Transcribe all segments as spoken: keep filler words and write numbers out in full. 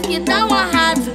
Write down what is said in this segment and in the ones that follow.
que dá um arraso.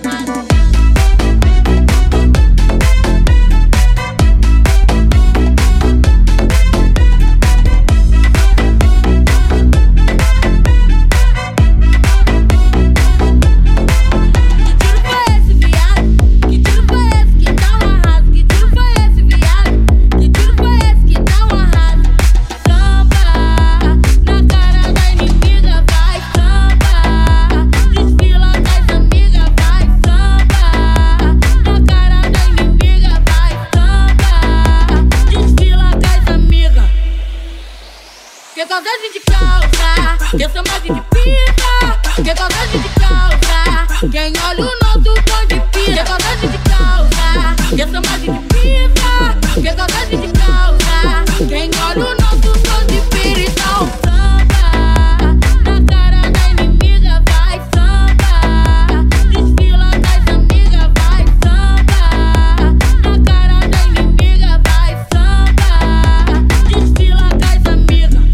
Que saudade de calça, que saudade de pica. Que saudade de calça, quem olha o nosso tom de pica. Que saudade de calça, que saudade de pica. Que saudade de calça, quem olha o nosso tom de pica. Então samba, na cara da inimiga vai samba. Desfila com as amigas vai samba. Na cara da inimiga vai samba. Desfila com as amigas.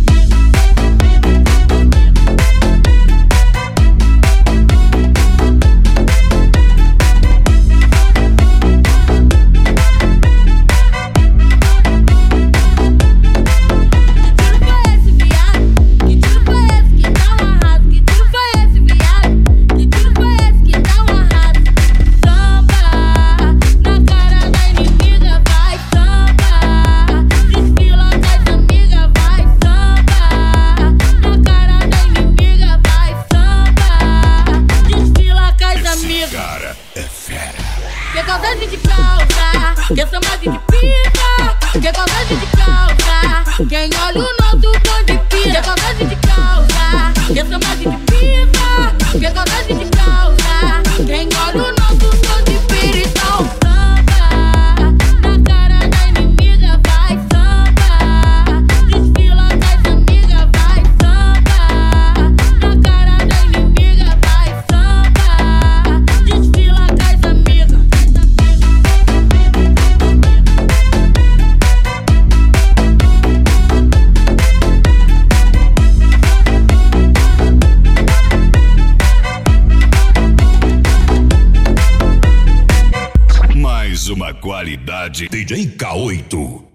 Cara, é fera. Que saudade de calça, que saudade de pica. Que saudade de calça, quem olha o nosso tom de pica. Que saudade de calça, que saudade de pica. Que saudade de calça, quem olha o nosso tom de pica. Então samba, na cara da inimiga vai samba. Desfila com as amigas vai samba. Na cara da inimiga vai samba. Desfila com as amigas. Mais uma qualidade D J K oito.